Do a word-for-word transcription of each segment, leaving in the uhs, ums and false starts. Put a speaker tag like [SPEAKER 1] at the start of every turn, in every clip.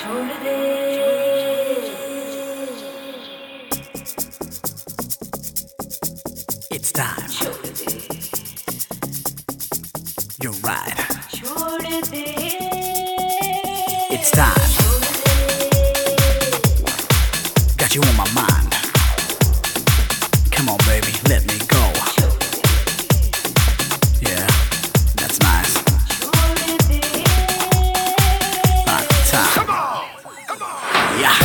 [SPEAKER 1] छोड़ दे।
[SPEAKER 2] It's time.
[SPEAKER 1] छोड़ दे,
[SPEAKER 2] You're right.
[SPEAKER 1] छोड़ दे।
[SPEAKER 2] It's time. Got you on my mind. Come on, baby, let me go. Yeah, that's nice. Right, time. Come on, come on. Yeah.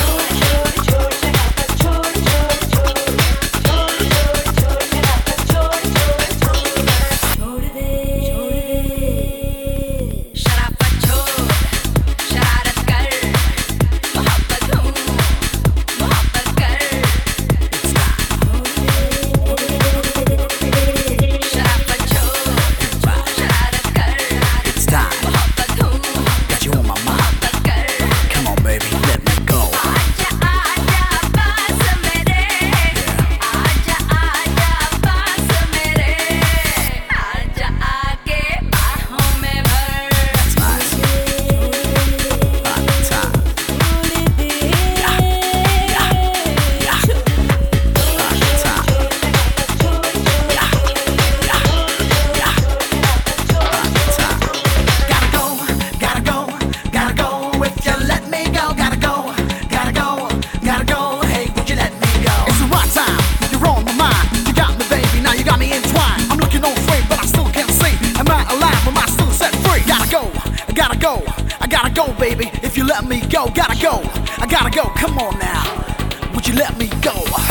[SPEAKER 2] Gotta go, I gotta go, baby. If you let me go, gotta go, I gotta go. Come on now, would you let me go? Oh,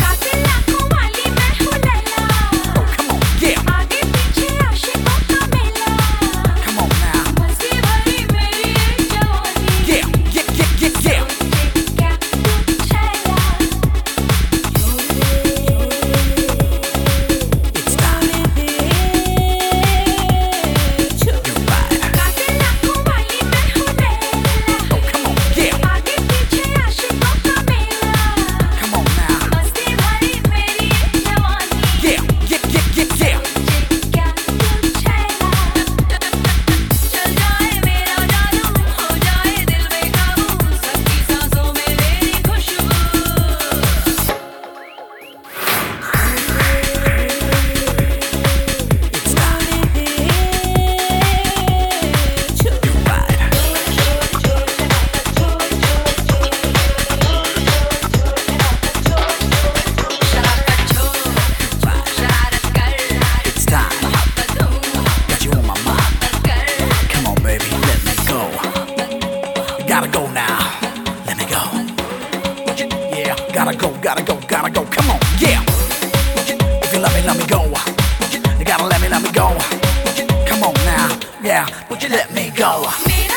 [SPEAKER 2] come on, yeah. Come on now. Yeah, yeah, yeah, yeah, yeah. It's time. You're right. Oh, come on, yeah. Come on now. Yeah, yeah, yeah, yeah, yeah. It's time. You're right. It's time. Got you on my mind. Come on, baby, let me go. Gotta go now. Let me go. Yeah, gotta go, gotta go, gotta go. Come on, yeah. If you love me, let me go. You gotta let me, let me go. Come on now, yeah. Would you let me go?